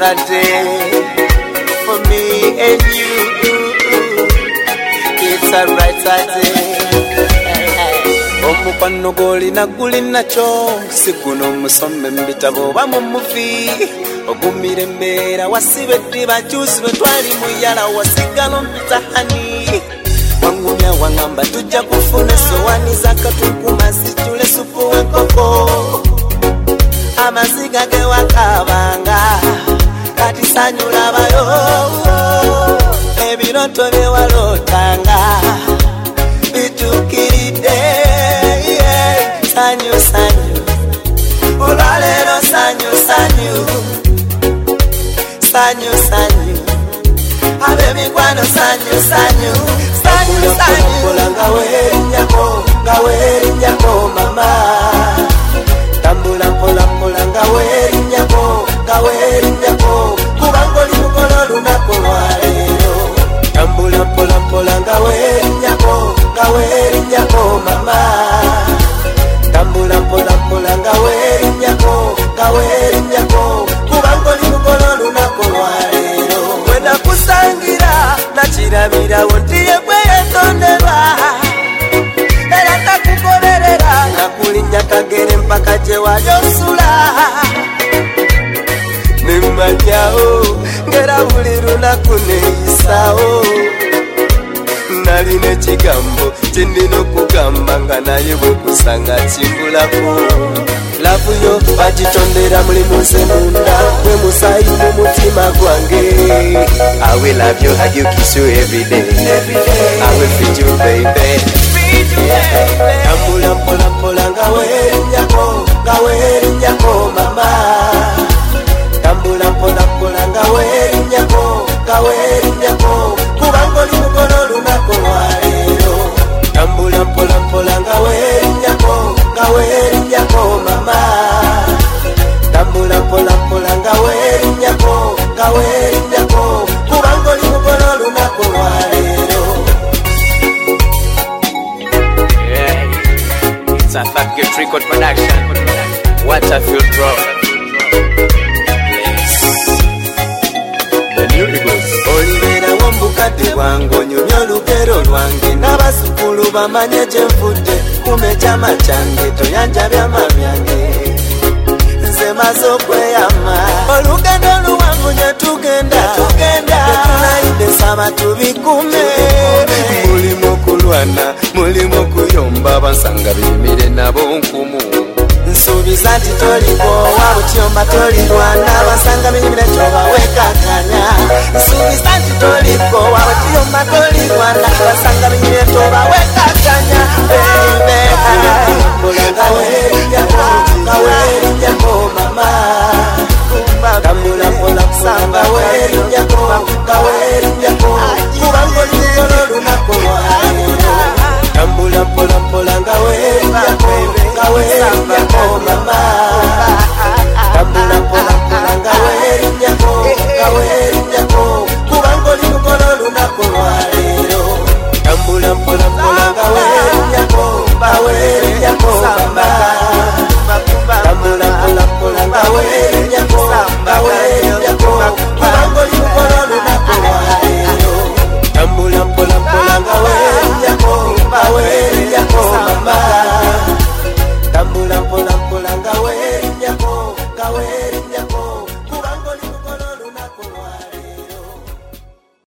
another day for me and you. It's a brighter day. Omukwano golina gulina cho siguno musome mbitabo ba mu movie ogumire mbera wasibedde bajusi twali muyala wasigalo mpitahani wangumya wangamba tujja kufuna sowani zakatunkuma situle supu wenkoko amaziga ge wakabanga kati sanyula bayo ebiroto bye walotanga bitukiride sanyu sanyu olalero sanyu sanyu sanyu sanyu abe mikwano sanyu sanyu sanyu sanyu ngaweri nyako mama tambula pola pola ngaweri nyako kubangoli mukolo lunako lwalero tambula pola pola ngaweri nyako mama tambula pola pola ngaweri nyako kubangoli mukolo lunako lwalero wena kusangira nakirabira wontiye kweyetonderwa era takukolerera nakulinya kagere mpaka je wajosula nemanyao ngera buli lunaku neisao naline kigambo tindino kugamba nga naye bwe kusanga kimbulako lavu yo bagitondera muli munsi munda gwe musayi mu mutima gwange I will love you, hug you, kiss you every day I will feed you baby tambula mpola mpola ngaweri nyako mama tambula mpola mpola ngaweri nyako kubangoli mukolo lunako lwalero tambula mpola mpola ngaweri nyako mama tambula mpola mpola ngaweri nyako kubangoli mukolo lunako lwalero. It's a Fat Gift Record production. What a field drop. The new Eagles. Olivera wambukate wango nyonyo lugero lwange n'abasukulu bamanye gye nfudde kumeja machange toyanja byama byange nze maze okweyama olugendo luwanvu nye tugenda tunaide saba tubikume mulimu kulwana mulimu kuyomba bansanga bimire nabo nkumu nsubiza nti tolikowa butyomba tolirwana basanga bimire toba wekakanya nsubiza nti tolikowa butyomba tolirwana basanga bimire toba wekakanya ngaweri nyako mama tambula pola kusamba ngaweri nyako kubangoli mukolo lunako lwalero tambula pola pola ngaweri nyako mama tambula pola pola ngaweri nyako kubangoli mukolo lunako lwalero tambula pola pola ngaweri nyako mama tambula pola pola ngaweri nyako kubangoli mukolo lunako lwalero tambula pola pola ngaweri nyako mama tambula pola pola ngaweri nyako